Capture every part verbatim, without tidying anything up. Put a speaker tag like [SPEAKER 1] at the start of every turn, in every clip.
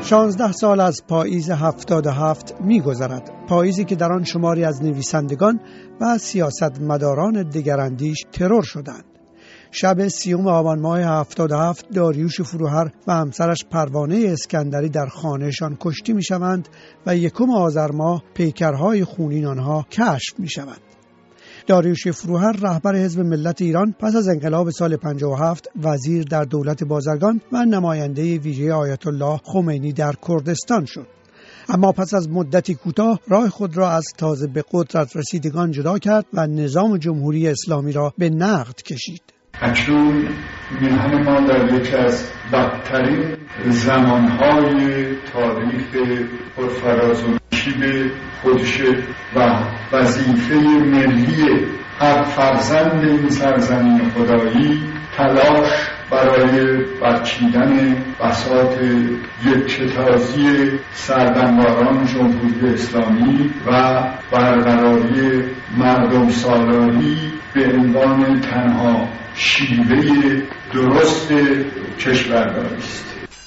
[SPEAKER 1] شانزده سال از پاییز هفتاد و هفت می گذرد. پاییزی که در آن شماری از نویسندگان و سیاستمداران دگراندیش ترور شدند. شب سیوم آبان ماه هفتاد و هفت داریوش فروهر و همسرش پروانه اسکندری در خانهشان کشته می شوند و یکم آذر ماه پیکرهای خونین آنها کشف می شوند. داریوش فروهر رهبر حزب ملت ایران پس از انقلاب سال پنجاه و هفت وزیر در دولت بازرگان و نماینده ویژه آیت الله خمینی در کردستان شد. اما پس از مدتی کوتاه راه خود را از تازه به قدرت رسیدگان جدا کرد و نظام جمهوری اسلامی را به نقد کشید.
[SPEAKER 2] اکنون میهن ما در یکی از بدترین زمانهای تاریخ پرفراز و نشیب خودشه و وظیفه ملی هر فرزند این سرزمین خدایی تلاش برای برچیدن بساط یکتازی سردمداران جمهوری اسلامی و برقراری مردم سالاری به عنوان تنها شیوه درست کشورداری است.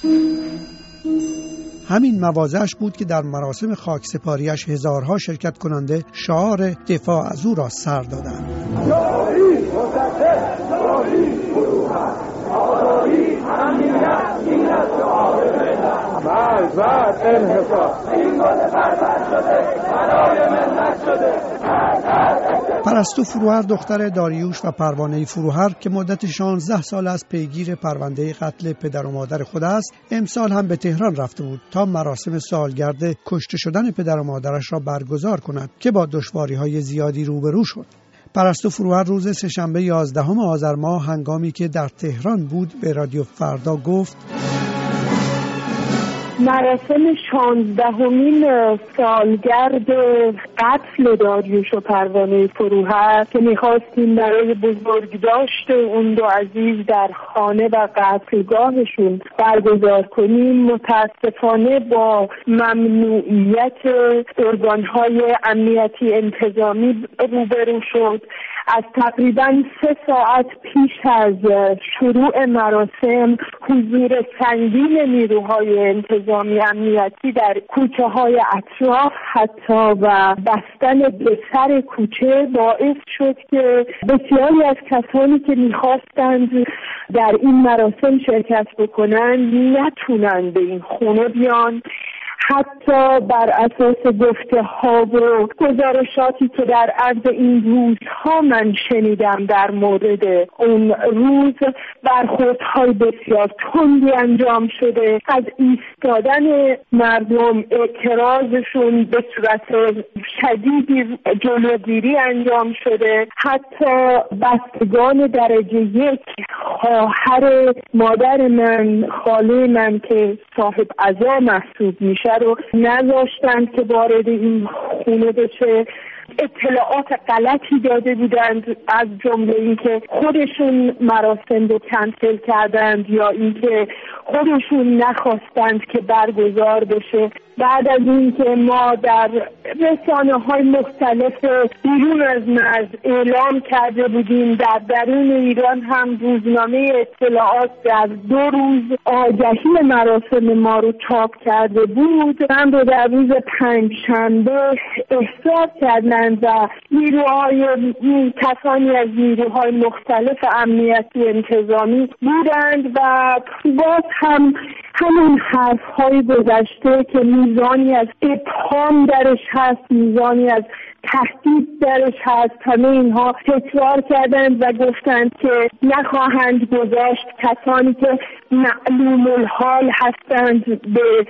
[SPEAKER 1] همین مواضعش بود که در مراسم خاکسپاریش هزارها شرکت کننده شعار دفاع از او را سر دادند.
[SPEAKER 3] جاری متحد، جاری فروهر، آزادی امنیت، این از شعار ملت. مرد بعد انحصار، این گل پرور شده، برای ملت شده.
[SPEAKER 1] پرستو فروهر دختر داریوش و پروانه فروهر که مدت شانزده سال از پیگیر پرونده قتل پدر و مادر خود است، امسال هم به تهران رفته بود تا مراسم سالگرد کشته شدن پدر و مادرش را برگزار کند که با دشواری‌های زیادی روبرو شد. پرستو فروهر روز سه‌شنبه یازدهم آذر ماه هنگامی که در تهران بود به رادیو فردا گفت:
[SPEAKER 4] مراسم شانزدهمین سالگرد قتل داریوش و پروانه فروهر که میخواستیم برای بزرگداشت اون دو عزیز در خانه و قتلگاهشون برگزار کنیم، متاسفانه با ممنوعیت ارگانهای امنیتی انتظامی روبرو شد. از تقریباً سه ساعت پیش از شروع مراسم حضور سنگین نیروهای انتظامی امنیتی در کوچه های اطراف حتی و بستن به سر کوچه باعث شد که بسیاری از کسانی که میخواستند در این مراسم شرکت بکنند نتونند به این خونه بیان. حتی بر اساس گفته ها و گزارشاتی که در عرض این روزها من شنیدم در مورد اون روز برخوردهای بسیار تندی انجام شده، از ایستادن مردم اعتراضشون به صورت شدیدی جلوگیری انجام شده. حتی بستگان درجه یک، خواهر مادر من، خاله من که صاحب عزا محسوب میشه رو نذاشتند که وارد این خونه بشه. اطلاعات غلطی داده بودند، از جمله اینکه خودشون مراسم رو کنسل کردند یا اینکه خودشون نخواستند که برگزار بشه. بعد از اینکه ما در رسانه‌های مختلف بیرون از مرز اعلام کرده بودیم، در درون ایران هم روزنامه اطلاعات در دو روز آگهی مراسم ما رو چاپ کرده بود، هم رو در روز پنجشنبه احضار کردند و نیروهای کسانی از نیروهای مختلف امنیتی انتظامی بودند و باز هم همون حرف‌های گذشته که میزانی از ابهام درش هست، میزانی از تهدید درش هست، همه اینها تکرار کردند و گفتند که نخواهند گذاشت کسانی که معلوم الحال هستند به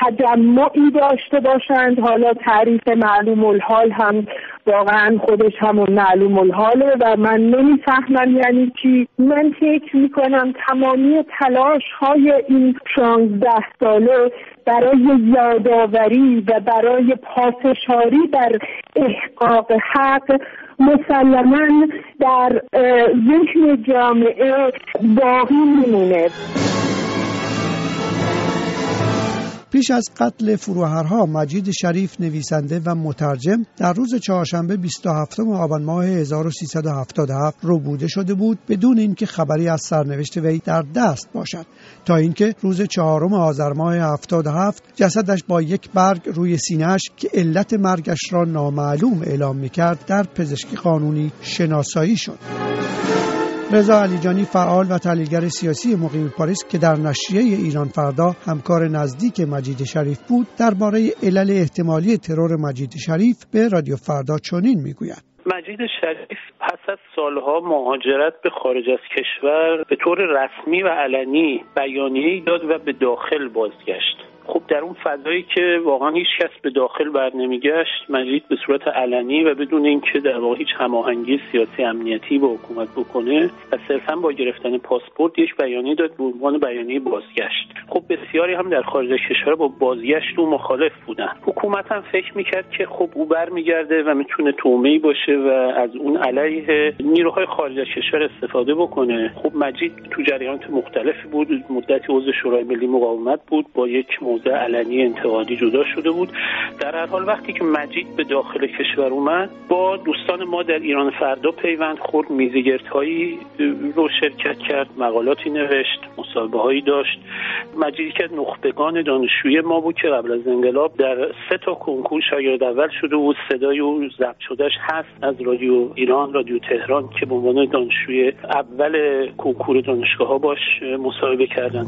[SPEAKER 4] تجمعی داشته باشند. حالا تعریف معلوم الحال هم واقعا خودش همون معلوم الحاله و من نمیفهمم یعنی چی. من فکر میکنم تمامی تلاش های این شانزده ساله برای یادآوری و برای پافشاری بر احقاق حق مسلماً در ذهن جامعه باقی میمونه.
[SPEAKER 1] پیش از قتل فروهرها مجید شریف نویسنده و مترجم در روز چهارشنبه بیست و هفتم آبان ماه هزار و سیصد و هفتاد و هفت ربوده شده بود بدون اینکه خبری از سرنوشت وی در دست باشد، تا اینکه روز چهارم آذر ماه هفتاد و هفت جسدش با یک برگ روی سینه‌اش که علت مرگش را نامعلوم اعلام می‌کرد در پزشکی قانونی شناسایی شد. رضا علیجانی فعال و تحلیلگر سیاسی مقیم پاریس که در نشریه ایران فردا همکار نزدیک مجید شریف بود، درباره علل احتمالی ترور مجید شریف به رادیو فردا چنین میگوید:
[SPEAKER 5] مجید شریف پس از سالها مهاجرت به خارج از کشور به طور رسمی و علنی بیانیه‌ای داد و به داخل بازگشت. خب در اون فضایی که واقعا هیچ کس به داخل بر نمیگشت، مجید به صورت علنی و بدون اینکه در واقع هیچ هماهنگی سیاسی امنیتی با حکومت بکنه و صرفا با گرفتن پاسپورت یک بیانیه داد به عنوان بیانیه بازگشت. خب بسیاری هم در خارج از کشور با بازگشت او مخالف بودن. حکومت هم فکر میکرد که خب او برمیگرده و میتونه تومه‌ای باشه و از اون علیه نیروهای خارج از کشور استفاده بکنه. خب مجید تو جریانات مختلفی بود، مدتی عضو شورای ملی مقاومت بود، با یک موضع علنی انتقادی جدا شده بود. در هر حال وقتی که مجید به داخل کشور اومد، با دوستان ما در ایران فردا پیوند خورد، میزگردهایی رو شرکت کرد، مقالاتی نوشت، مصاحبه‌هایی داشت. مجید که نخبگان دانشجویی ما بود که قبل از انقلاب در سه تا کنکور شاگرد اول شده بود. صدای او ضبط شدهش هست از رادیو ایران، رادیو تهران که به عنوان دانشجوی اول کنکور دانشگاه‌ها باش مصاحبه کردن.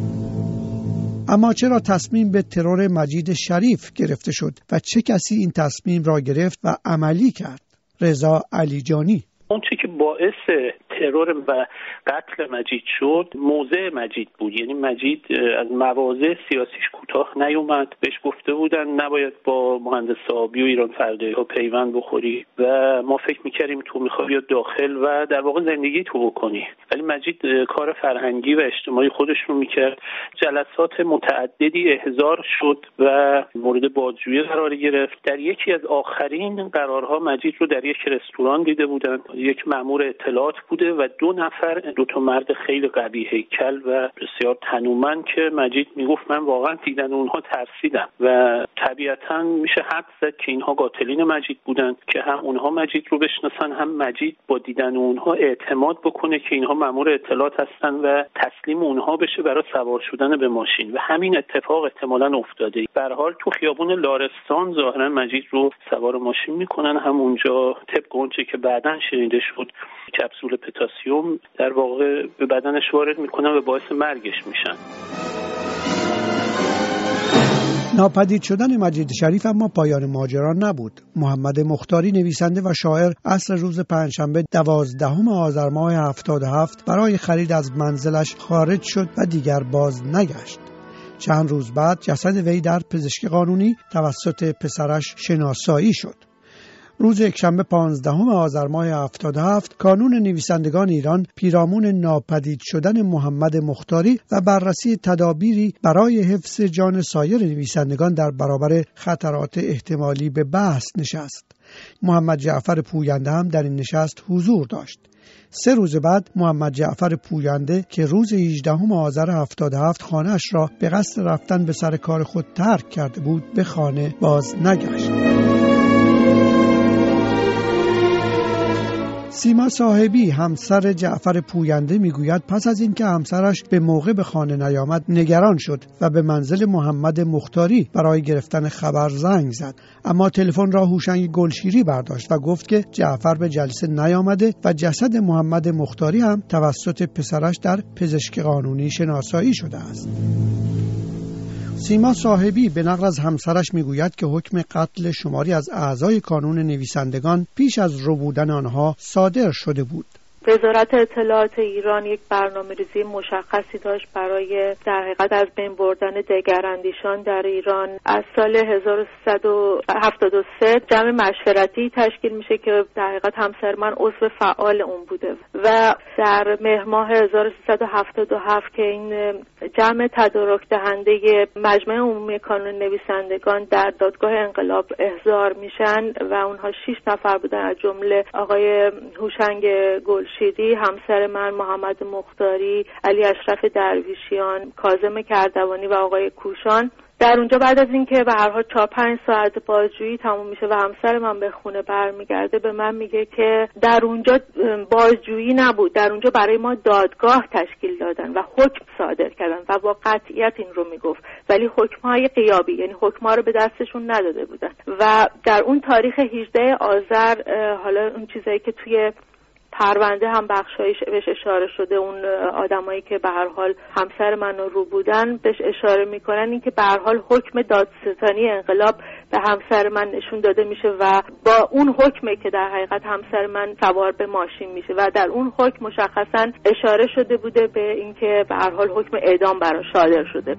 [SPEAKER 1] اما چرا تصمیم به ترور مجید شریف گرفته شد و چه کسی این تصمیم را گرفت و عملی کرد؟ رضا علیجانی:
[SPEAKER 5] اون چیزی که باعث ترور و قتل مجید شد موضع مجید بود. یعنی مجید از مواضع سیاسیش کوتاه نیومد. بهش گفته بودن نباید با مهندس آبی و ایران فردایی ها پیوند بخوری و ما فکر میکردیم تو میخوای بیاد داخل و در واقع زندگی تو بکنی. ولی مجید کار فرهنگی و اجتماعی خودش رو میکرد. جلسات متعددی احضار شد و مورد بازجویی قرار گرفت. در یکی از آخرین قرارها مجید رو در یک رستوران دیده بودن. یک مأمور اطلاعات بوده و دو نفر دو تا مرد خیلی قوی هیکل و بسیار تنومند که مجید میگفت من واقعا دیدن اونها ترسیدم و طبیعتا میشه حد زد که اینها قاتلین مجید بودن که هم اونها مجید رو بشناسن، هم مجید با دیدن اونها اعتماد بکنه که اینها مأمور اطلاعات هستن و تسلیم اونها بشه برای سوار شدن به ماشین و همین اتفاق احتمالاً افتاده. به هر حال تو خیابون لارستان ظاهرا مجید رو سوار ماشین میکنن، همونجا طبق اونچه که بعداً شنیده شد کپسول پتاسیم در واقع به بدنش وارد میکنن و باعث مرگش میشن.
[SPEAKER 1] ناپدید شدن مجید شریف اما پایان ماجرا نبود. محمد مختاری نویسنده و شاعر عصر روز پنجشنبه دوازدهم آذر ماه هفتاد و هفت برای خرید از منزلش خارج شد و دیگر باز نگشت. چند روز بعد جسد وی در پزشکی قانونی توسط پسرش شناسایی شد. روز یکشنبه پانزدهم آذر ماه هفتاد و هفت کانون نویسندگان ایران پیرامون ناپدید شدن محمد مختاری و بررسی تدابیری برای حفظ جان سایر نویسندگان در برابر خطرات احتمالی به بحث نشست. محمد جعفر پوینده هم در این نشست حضور داشت. سه روز بعد محمد جعفر پوینده که روز هجدهم آذر هفتاد و هفت خانه‌اش را به قصد رفتن به سر کار خود ترک کرده بود به خانه باز نگشت. سیما صاحبی همسر جعفر پوینده میگوید پس از اینکه همسرش به موقع به خانه نیامد نگران شد و به منزل محمد مختاری برای گرفتن خبر زنگ زد، اما تلفن را هوشنگ گلشیری برداشت و گفت که جعفر به جلسه نیامده و جسد محمد مختاری هم توسط پسرش در پزشکی قانونی شناسایی شده است. سیما صاحبی به نقل از همسرش میگوید که حکم قتل شماری از اعضای کانون نویسندگان پیش از ربودن آنها صادر شده بود.
[SPEAKER 6] وزارت اطلاعات ایران یک برنامه‌ریزی مشخصی داشت برای در حقیقت از بین بردن دگراندیشان در ایران. از سال هزار و سیصد و هفتاد و سه جمع مشورتی تشکیل میشه که در حقیقت همسر من عضو فعال اون بوده و در مهر ماه هزار و سیصد و هفتاد و هفت که این جمع تدارک دهنده مجمع عمومی کانون نویسندگان در دادگاه انقلاب احضار میشن و اونها شش نفر بودن، از جمله آقای هوشنگ گلشیری، همسر من محمد مختاری، علی اشرف درویشیان، کاظم کردوانی و آقای کوشان در اونجا بعد از اینکه به هر حال چهار پنج ساعت بازجویی تموم میشه و همسر من به خونه برمیگرده، به من میگه که در اونجا بازجویی نبود، در اونجا برای ما دادگاه تشکیل دادن و حکم صادر کردن و با قطعیت این رو میگفت، ولی حکم‌های غیابی، یعنی حکم‌ها رو به دستشون نداده بودن. و در اون تاریخ هجدهم آذر، حالا اون چیزایی که توی پرونده هم بخشایش بهش اشاره شده، اون آدمایی که به هر حال همسر من رو بودن بهش اشاره میکنن، این که به هر حال حکم دادستانی انقلاب به همسر من نشون داده میشه و با اون حکمه که در حقیقت همسر من سوار به ماشین میشه و در اون حکم مشخصا اشاره شده بوده به اینکه به هر حال حکم اعدام براش صادر شده.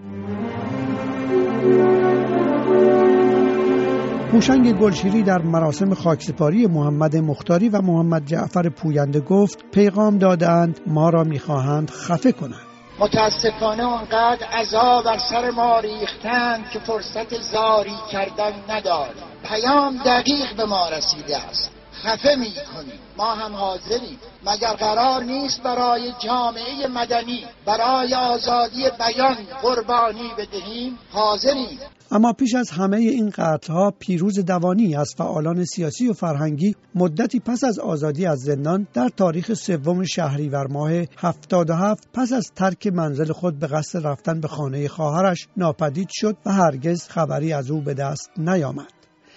[SPEAKER 1] هوشنگ گلشیری در مراسم خاکسپاری محمد مختاری و محمد جعفر پوینده گفت پیغام دادند ما را می‌خواهند خفه کنند.
[SPEAKER 7] متاسفانه اونقدر عذاب بر سر ما ریختند که فرصت زاری کردن نداریم. پیام دقیق به ما رسیده است، خفه می‌کنیم، ما هم حاضریم. مگر قرار نیست برای جامعه مدنی، برای آزادی بیان قربانی بدهیم؟ حاضریم.
[SPEAKER 1] اما پیش از همه این قتل‌ها پیروز دوانی از فعالان سیاسی و فرهنگی مدتی پس از آزادی از زندان در تاریخ سوم شهریور ماه هفتاد و هفت پس از ترک منزل خود به قصد رفتن به خانه خواهرش ناپدید شد و هرگز خبری از او به دست نیامد.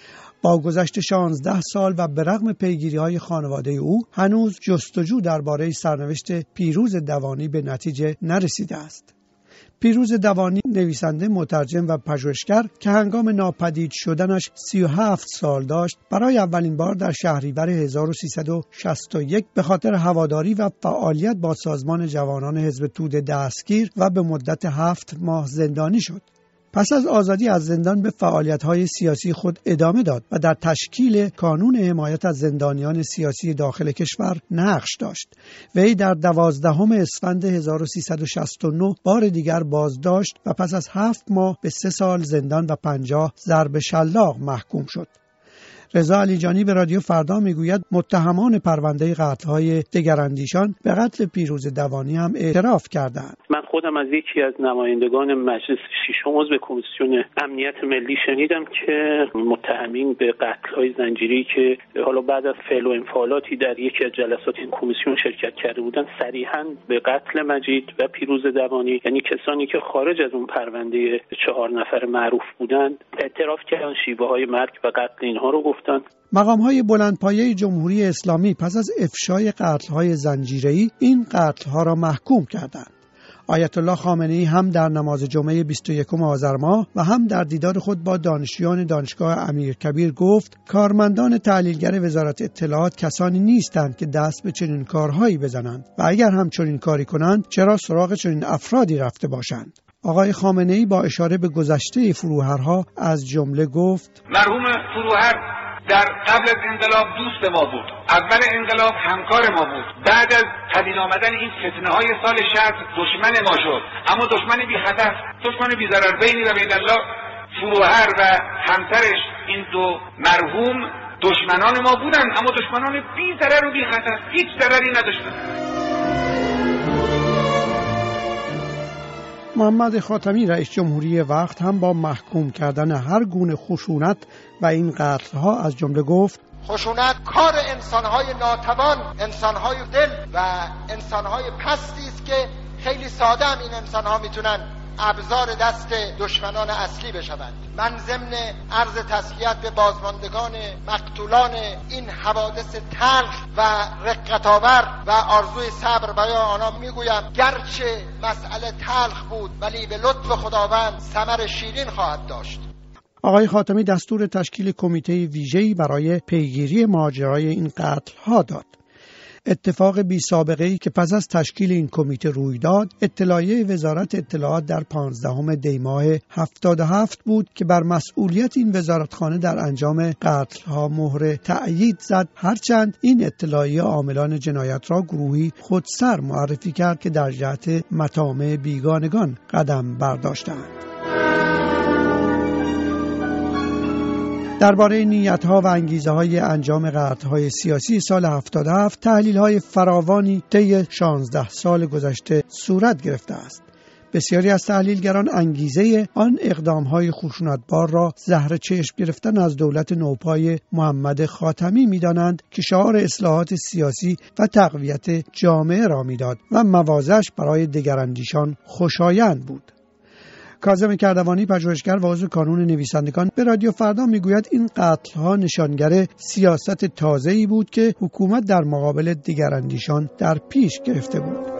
[SPEAKER 1] با گذشت شانزده سال و به رغم پیگیری‌های خانواده او هنوز جستجو درباره سرنوشت پیروز دوانی به نتیجه نرسیده است. پیروز دوانی نویسنده، مترجم و پژوهشگر که هنگام ناپدید شدنش سی و هفت سال داشت، برای اولین بار در شهریور هزار و سیصد و شصت و یک به خاطر هواداری و فعالیت با سازمان جوانان حزب توده دستگیر و به مدت هفت ماه زندانی شد. پس از آزادی از زندان به فعالیت‌های سیاسی خود ادامه داد و در تشکیل کانون حمایت از زندانیان سیاسی داخل کشور نقش داشت. وی در دوازدهم اسفند هزار و سیصد و شصت و نه بار دیگر بازداشت و پس از هفت ماه به سه سال زندان و پنجاه ضرب شلاق محکوم شد. رضا علیجانی به رادیو فردا میگوید متهمان پرونده قتل‌های دگراندیشان به قتل پیروز دوانی هم اعتراف کردند.
[SPEAKER 5] من خودم از یکی از نمایندگان مجلس ششم عضو کمیسیون امنیت ملی شنیدم که متهمین به قتل‌های زنجیری که حالا بعد از فعل و انفعالاتی در یکی از جلسات این کمیسیون شرکت کرده بودند، صریحاً به قتل مجید و پیروز دوانی، یعنی کسانی که خارج از اون پرونده چهار نفر معروف بودند، اعتراف کردن، شیوه‌های مرگ و قتل اینها رو گفتن.
[SPEAKER 1] مقام‌های بلندپایه جمهوری اسلامی پس از افشای قتل‌های زنجیره‌ای این قتل‌ها را محکوم کردند. آیت الله خامنه‌ای هم در نماز جمعه بیست و یکم آذر ماه و هم در دیدار خود با دانشجویان دانشگاه امیرکبیر گفت کارمندان تحلیلگر وزارت اطلاعات کسانی نیستند که دست به چنین کارهایی بزنند و اگر هم چنین کاری کنند چرا سراغ چنین افرادی رفته باشند. آقای خامنه‌ای با اشاره به گذشته فروهرها از جمله گفت
[SPEAKER 8] مرحوم فروهر در قبل از انقلاب دوست ما بود، اول انقلاب همکار ما بود، بعد از پدید آمدن این فتنه‌های سال شصت دشمن ما شد، اما دشمن بی خطر، دشمن بی ضرر. بینی و بین الله فروهر و همسرش این دو مرحوم دشمنان ما بودند، اما دشمنان بی ضرر و بی خطر، هیچ ضرری نداشتند.
[SPEAKER 1] محمد خاتمی رئیس جمهوری وقت هم با محکوم کردن هر گونه خشونت و این قتل‌ها از جمله گفت
[SPEAKER 7] خشونت کار انسان‌های ناتوان، انسان‌های دل و انسان‌های پستی است که خیلی ساده هم این انسان‌ها میتونن ابزار دست دشمنان اصلی بشوند. من ضمن عرض تسلیت به بازماندگان مقتولان این حوادث تلخ و رقت‌آور و آرزوی صبر برای آنها میگویم گرچه مسئله تلخ بود ولی به لطف خداوند ثمر شیرین خواهد داشت.
[SPEAKER 1] آقای خاتمی دستور تشکیل کمیته ویژه‌ای برای پیگیری ماجرای این قتل‌ها داد. اتفاق بی سابقه ای که پس از تشکیل این کمیته روی داد، اطلاعیه وزارت اطلاعات در پانزدهم دی ماه هفتاد و هفت بود که بر مسئولیت این وزارتخانه در انجام قتل‌ها مهر تأیید زد، هرچند این اطلاعیه عاملان جنایت را گروهی خودسر معرفی کرد که در جهت مطامع بیگانگان قدم برداشتند. درباره نیت‌ها و انگیزه‌های انجام قتل‌های سیاسی سال هفتاد و هفت تحلیل‌های فراوانی طی شانزده سال گذشته صورت گرفته است. بسیاری از تحلیلگران انگیزه آن اقدام‌های خشونتبار را زهر چشم گرفتن از دولت نوپای محمد خاتمی می‌دانند که شعار اصلاحات سیاسی و تقویت جامعه را می‌داد و موازش برای دگراندیشان خوشایند بود. کاظم کردوانی، پژوهشگر و عضو کانون نویسندگان، به رادیو فردا میگوید این قتل‌ها نشانگر سیاست تازه‌ای بود که حکومت در مقابل دگراندیشان در پیش گرفته بود.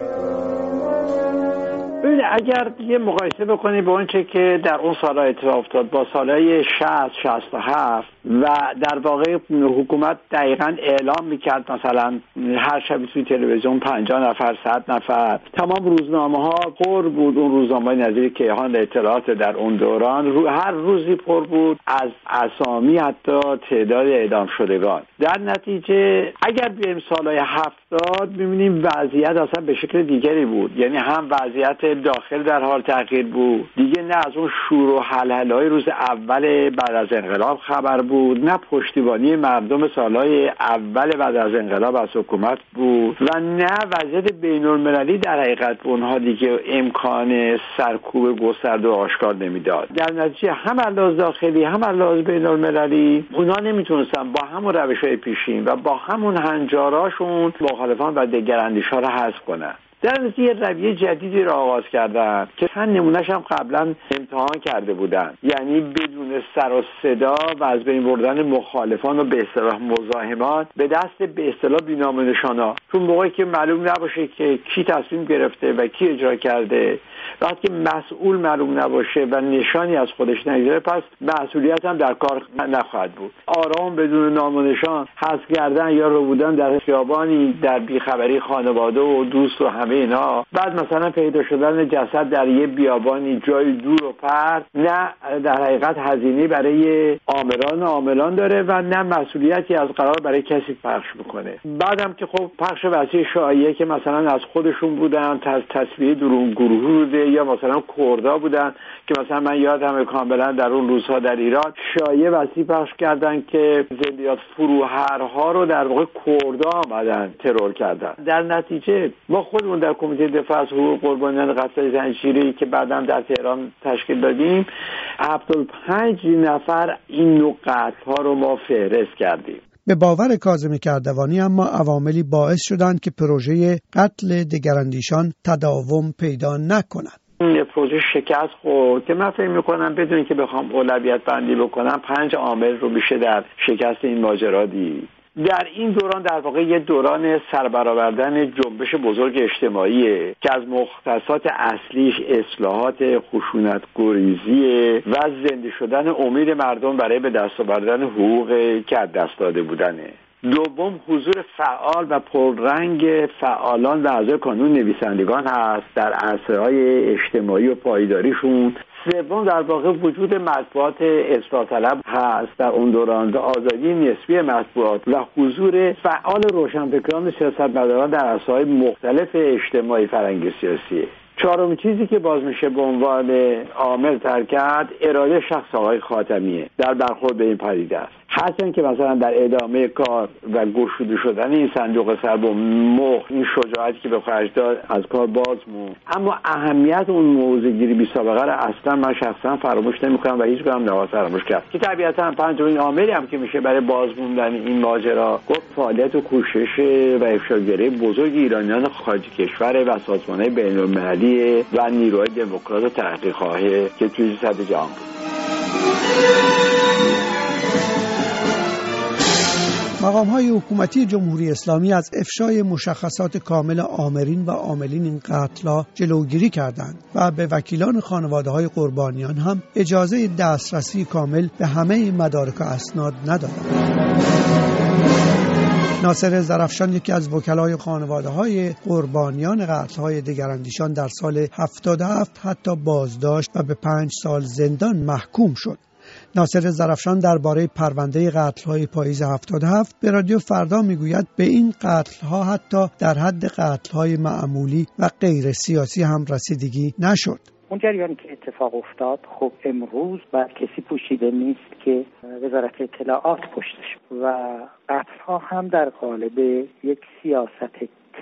[SPEAKER 9] اگر یه مقایسه بکنی با اون چه که در اون سال‌ها اتفاق افتاد با سال‌های شصت شصت و هفت و در واقع حکومت دقیقاً اعلام می‌کرد مثلا هر شب توی تلویزیون پنجاه نفر صد نفر، تمام روزنامه‌ها پر بود. اون روزنامه‌های نظیر کیهان اطلاعات در اون دوران رو هر روزی پر بود از اسامی حتی تعداد اعدام شدگان. در نتیجه اگر بیایم سال‌های هفتاد ببینیم وضعیت اصلا به شکل دیگری بود. یعنی هم وضعیت داخل در حال تغییر بود، دیگه نه از اون شور و هلهله‌های روز اول بعد از انقلاب خبر بود، نه پشتیبانی مردم سالهای اول بعد از انقلاب از حکومت بود و نه وضعیت بین‌المللی در حقیقت اونها دیگه امکان سرکوب گسترده و آشکار نمیداد. در نتیجه هم از لحاظ داخلی هم از لحاظ بین‌المللی اونها نمیتونستن با همون روش‌های پیشین و با همون هنجاراشون مخالفان و دگراندیش‌ها را حذف کنن. در نتیجه رویه جدیدی را آغاز کردن که چند نمونه‌اش هم قبلا امتحان کرده بودن، یعنی بدون سر و صدا و از بین بردن مخالفان و به اصطلاح مزاحمان به دست به اصطلاح بی‌نام و نشانا، چون موقعی که معلوم نباشه که کی تصمیم گرفته و کی اجرا کرده، وقتی مسئول معلوم نباشه و نشانی از خودش نگذاره پس مسئولیت هم در کار نخواهد بود. آرام بدون نام و نشان حذف کردن یا رو بودن در خیابانی در بیخبری خانواده و دوست و همه اینا، بعد مثلا پیدا شدن جسد در یه بیابانی جای دور و پرت، نه در حقیقت هزینه برای آمران و عاملان داره و نه مسئولیتی از قرار برای کسی پخش میکنه. بعدم که خب پخش وسیع شایعه که مثلا از خودشون بودن، از تصویه درون گروهی بوده یا مثلا کردا بودن که مثلا من یادمه کاملا در اون روزها در ایران شایعه وسیع پخش کردن که زندیات فروهرها رو در واقع کردا آمدن ترور کردن. در نتیجه ما خودمون در کمیته دفاع از حقوق قربانیان قتل زنجیری که بعداً در تهران تشکیل دادیم هفتاد و پنج نفر این نوع قتل‌ها رو ما فهرست کردیم.
[SPEAKER 1] به باور کاظم کردوانی اما عواملی باعث شدند که پروژه قتل دگراندیشان تداوم پیدا نکند.
[SPEAKER 9] این پروژه شکست خورد که من فکر می‌کنم بدون که بخوام اولویت بندی بکنم پنج عامل رو میشه در شکست این ماجرا دید. در این دوران در واقع یه دوران سربرآوردن جنبش بزرگ اجتماعیه که از مختصات اصلیش اصلاحات خشونت‌گریزی و زنده شدن امید مردم برای به دست آوردن حقوق که از دست داده بودنه. دوم حضور فعال و پررنگ فعالان و اعضای کانون نویسندگان هست در عرصه‌های اجتماعی و پایداریشون. سوم در واقع وجود مطبوعات اصلاح طلب هست در اون دوران و آزادی نسبی مطبوعات و حضور فعال روشنفکران و سیاستمداران در عرصه‌های مختلف اجتماعی فرهنگی سیاسی. چهارمین چیزی که باز میشه به عنوان عامل تر کرد اراده شخص آقای خاتمیه در برخورد به این پدیده است. حتی که مثلا در ادامه کار و گشوده شدن این صندوق سرب و مخ این شجاعتی که به خرج داد از کار باز موند، اما اهمیت اون موضوعگیری بی سابقه را اصلا من شخصا فراموش نمی‌کنم و هیچ گام نباید فراموش کرد که طبیعتا پنجمین عاملی هم که میشه برای بازموندن این ماجرا گفت فعالیت و کوشش و افشاگری بزرگ ایرانیان خارج کشور و سازمان‌های بین‌المللی و نیروهای دموکرات و تحقیق‌خواه که توی سطح جهان بود.
[SPEAKER 1] مقام‌های حکومتی جمهوری اسلامی از افشای مشخصات کامل آمرین و عاملین این قتل‌ها جلوگیری کردند و به وکیلان خانواده‌های قربانیان هم اجازه دسترسی کامل به همه مدارک و اسناد ندادند. ناصر ظرفشان یکی از وکلای خانواده‌های قربانیان قتل‌های دگراندیشان در سال هفتاد و هفت حتی بازداشت و به پنج سال زندان محکوم شد. ناصر ظرفشان درباره پرونده قتل‌های پاییز هفتاد و هفت به رادیو فردا میگوید به این قتل‌ها حتی در حد قتل‌های معمولی و غیر سیاسی هم رسیدگی نشد.
[SPEAKER 10] اون جریانی که اتفاق افتاد خب امروز بر کسی پوشیده نیست که وزارت اطلاعات پشتش و قتل‌ها هم در قالب یک سیاست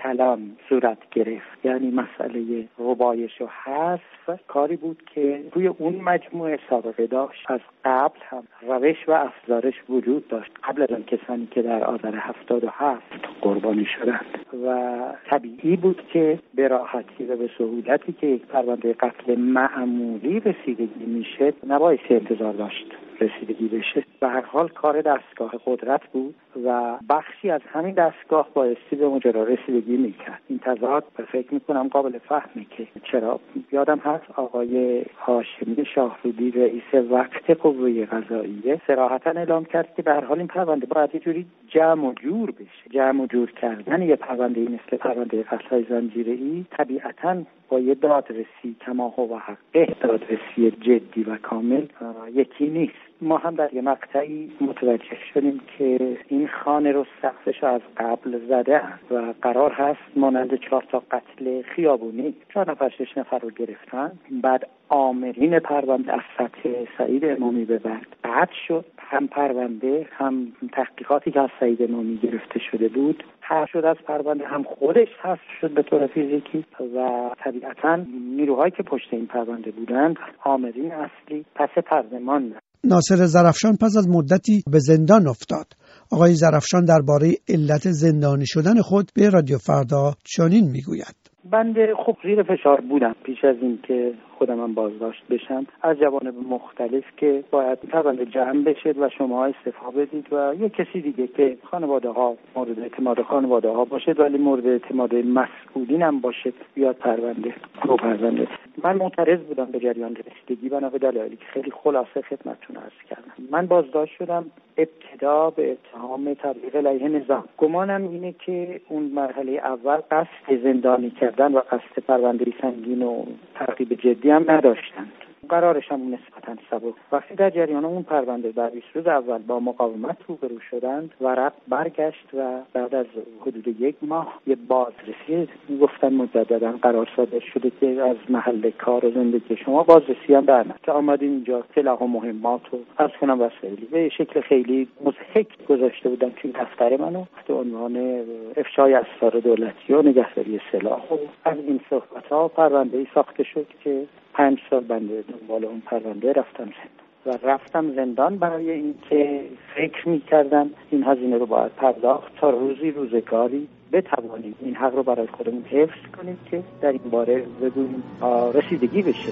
[SPEAKER 10] کلان صورت گرفت. یعنی مسئله ربایش و حذف کاری بود که روی اون مجموعه سابقه داشت. از قبل هم روش و افزارش وجود داشت قبل از آن کسانی که در آذر هفتاد و هفت قربانی شدند و طبیعی بود که به راحتی و به سهولتی که یک پرونده قتل معمولی رسیدگی میشه نبایستی انتظار داشت رسیدگی بشه. به هر حال کار دستگاه قدرت بود و بخشی از همین دستگاه بایستی به ماجرا رسیدگی میکرد. این تضاد فکر میکنم قابل فهمه که چرا. یادم هست آقای هاشمی شاهرودی رئیس وقت قوه قضاییه صراحتا اعلام کرد که به هر حال این پرونده باید یه جوری جمع و جور بشه. جمع و جور کردن یه پرونده مثل پرونده قتل‌های زنجیره‌ای طبیعتاً با یه دادرسی کما هو حقه دادرسی جدی و کامل یکی نیست. ما هم در یه مقطعی متوجه شدیم که این خانه رو سقفش از قبل زده و قرار هست مانند چهار تا قتل خیابونی چهار نفر شش نفر رو گرفتن. بعد آمرین پرونده از سطح سعید امامی به بعد قطع شد. هم پرونده هم تحقیقاتی که از سعید امامی گرفته شده بود حذف شد از پرونده، هم خودش حذف شد به طور فیزیکی و طبیعتاً نیروهایی که پشت این پرونده بودند آمرین اصلی پس پرده ماندند.
[SPEAKER 1] ناصر ظرفشان پس از مدتی به زندان افتاد. آقای ظرفشان درباره علت زندانی شدن خود به رادیو فردا چنین میگوید:
[SPEAKER 10] بنده خب زیر فشار بودم پیش از این که خودم هم بازداشت بشم از جوانب مختلف که باید پرونده جمع بشه و شما استعفا بدید و یک کسی دیگه که خانواده ها مورد اعتماد خانواده ها باشه ولی مورد اعتماد مسئولین هم باشه بیاد پرونده رو پرونده. من معترض بودم به جریان رسیدگی بنا به دلایلی که خیلی خلاصه خدمتتون عرض کردم. من بازداشت شدم ابتدا به اتهام تبلیغ علیه نظام. گمانم اینه که اون مرحله اول قصد زندانی کردن و قصد پرونده سنگین و تعقیب جدی هم نداشتند. قرارش هم نسبتاً سبک. وقتی در جریان اون پرونده در بیست روز اول با مقاومت روبرو شدند ورق برگشت و بعد از حدود یک ماه یه بازرسی گفتن مجدداً قرار صادر شده که از محل کار و زندگی شما بازرسی هم برنه که آمدین اینجا سلاح و مهمات و از کنم وسایلی به شکل خیلی مضحک گذاشته بودن توی دفتر منو به عنوان افشای اسرار دولتی و نگهداری سلاح و از این صحبت‌ها پرونده‌ای ساخته شد که پنج سال بنده دنبال اون پرونده رفتم زندان و رفتم زندان برای اینکه فکر می‌کردم این هزینه رو باید پرداخت تا روزی روزگاری بتوانیم این حق رو برای خودمون حفظ کنیم که در این باره بگوییم رسیدگی بشه.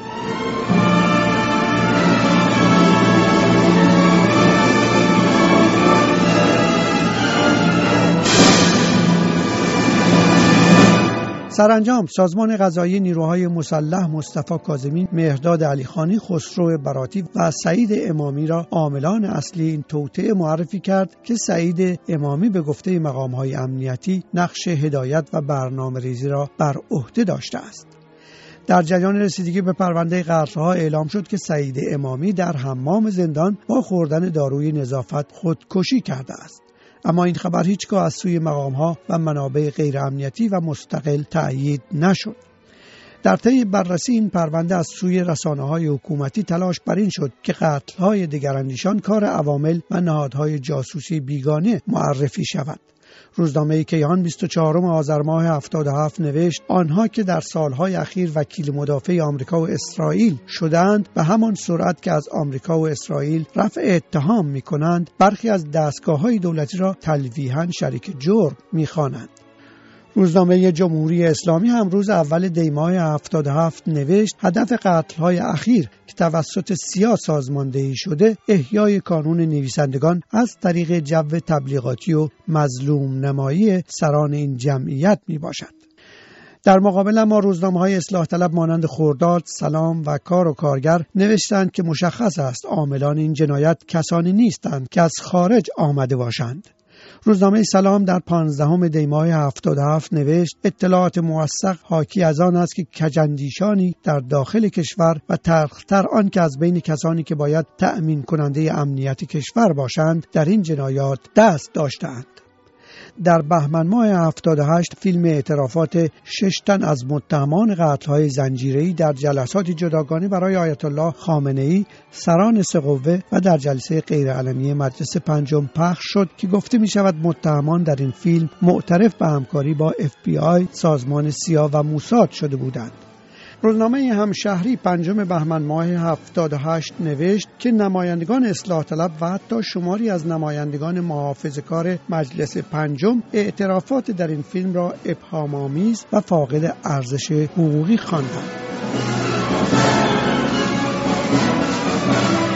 [SPEAKER 1] سرانجام سازمان قضایی نیروهای مسلح مصطفی کاظمی، مهرداد علیخانی، خسرو براتی و سعید امامی را عاملان اصلی این توطئه معرفی کرد که سعید امامی به گفته مقام‌های امنیتی نقش هدایت و برنامه‌ریزی را بر عهده داشته است. در جریان رسیدگی به پرونده قتل‌ها اعلام شد که سعید امامی در حمام زندان با خوردن داروی نظافت خودکشی کرده است. اما این خبر هیچگاه از سوی مقام‌ها و منابع غیر امنیتی و مستقل تأیید نشد. در طی بررسی این پرونده از سوی رسانه‌های حکومتی تلاش بر این شد که قتل‌های دگراندیشان کار عوامل و نهادهای جاسوسی بیگانه معرفی شود. روزنامه کیهان بیست و چهارم آذر ماه هفتاد و هفت نوشت آنها که در سالهای اخیر وکیل مدافع آمریکا و اسرائیل شدند به همان سرعت که از آمریکا و اسرائیل رفع اتهام می‌کنند برخی از دستگاه‌های دولتی را تلویحاً شریک جرم می‌خوانند. روزنامه جمهوری اسلامی هم روز اول دی ماه هفتاد و هفت نوشت هدف قتل‌های اخیر که توسط سیا سازماندهی شده احیای کانون نویسندگان از طریق جو تبلیغاتی و مظلوم نمایی سران این جمعیت می باشد. در مقابل ما روزنامه‌های اصلاح طلب مانند خرداد، سلام و کار و کارگر نوشتند که مشخص است عاملان این جنایت کسانی نیستند که از خارج آمده باشند. روزنامه سلام در پانزدهم دی ماه هفتاد و هفت نوشت اطلاعات موثق حاکی از آن است که کجندیشانی در داخل کشور و تلختر آن که از بین کسانی که باید تأمین کننده امنیت کشور باشند در این جنایات دست داشتند. در بهمن ماه هفتاد و هشت فیلم اعترافات شش تن از متهمان قتل‌های زنجیره‌ای در جلسات جداگانه برای آیت الله خامنه‌ای سران سه قوه و در جلسه غیرعلنی مجلس پنجم پخش شد که گفته می شود متهمان در این فیلم معترف به همکاری با اف بی آی، سازمان سیا و موساد شده بودند. روزنامه همشهری پنجم بهمن ماه هفتاد و هشت نوشت که نمایندگان اصلاح طلب و حتی شماری از نمایندگان محافظه‌کار مجلس پنجم اعترافات در این فیلم را ابهام‌آمیز و فاقد ارزش حقوقی خواندند.